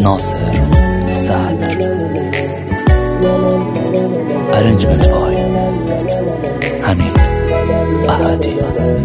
ناصر صدر. Arrangement by حمید احدی.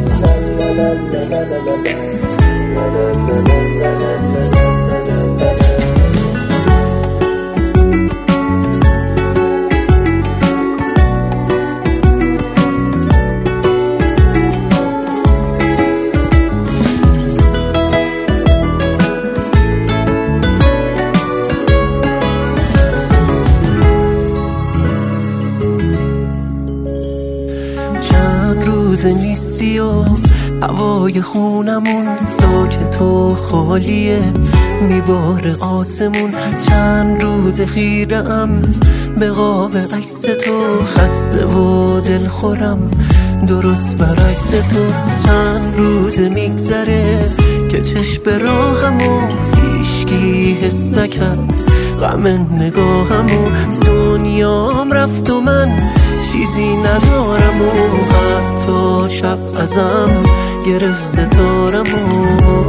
روز نیستی و هوای خونمون ساکت و خالیه، میباره آسمون. چند روز خیرم به قاب عکس تو، خسته و دلخورم درست برعکس تو. چند روز میگذره که چشم راهمو هیچکی حس نکرد، غم نگاهمو. دنیام رفت و من چیزی ندارم و حتی شب ازم گرفت ستارمو.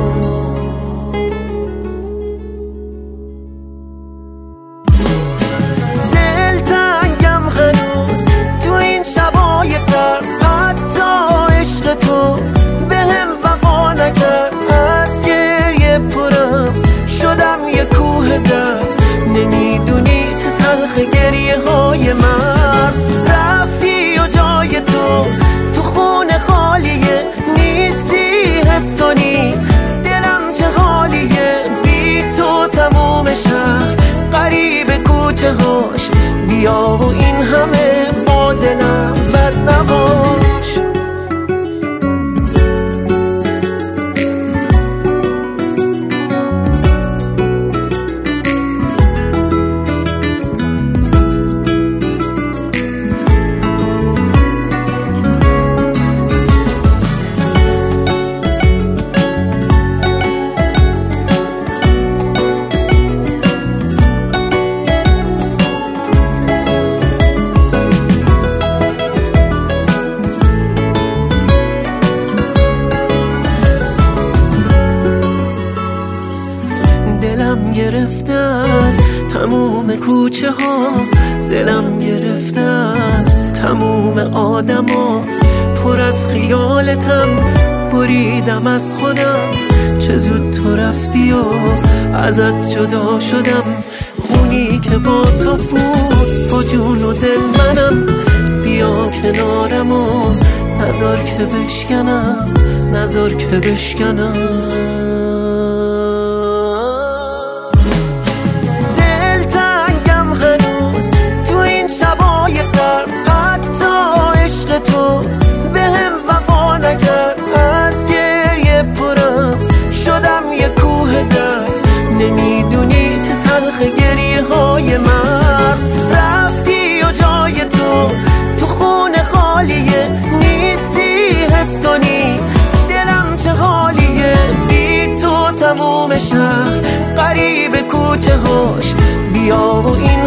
دلتنگم هنوز تو این شبای سر، حتی عشق تو به هم وفا نکرد. از گریه پرم شدم یه کوه در، نمیدونی چه تلخ گریه های من. رفتی و جای تو خونه خالیه، نیستی حس کنی دلم چه حالیه. بی تو تموم شهر غریب کوچه هاش، بیا و این همه با دلم بد نباش. دلم گرفته از تموم کوچه ها، دلم گرفته از تموم آدم ها. پر از خیالتم بریدم از خودم، چه زود تو رفتی و ازت جدا شدم. اونی که با تو بود با جون و دل منم، بیا کنارم و نذار که بشکنم، نذار که بشکنم. تو به هم وفا نکرد، از گریه پرم شدم یه کوه در، نمیدونی چه تلخ گریه های من. رفتی و جای تو خونه خالیه، نیستی حس کنی دلم چه حالیه. بی تو تموم شهر غریب کوچه هاش، بیا و این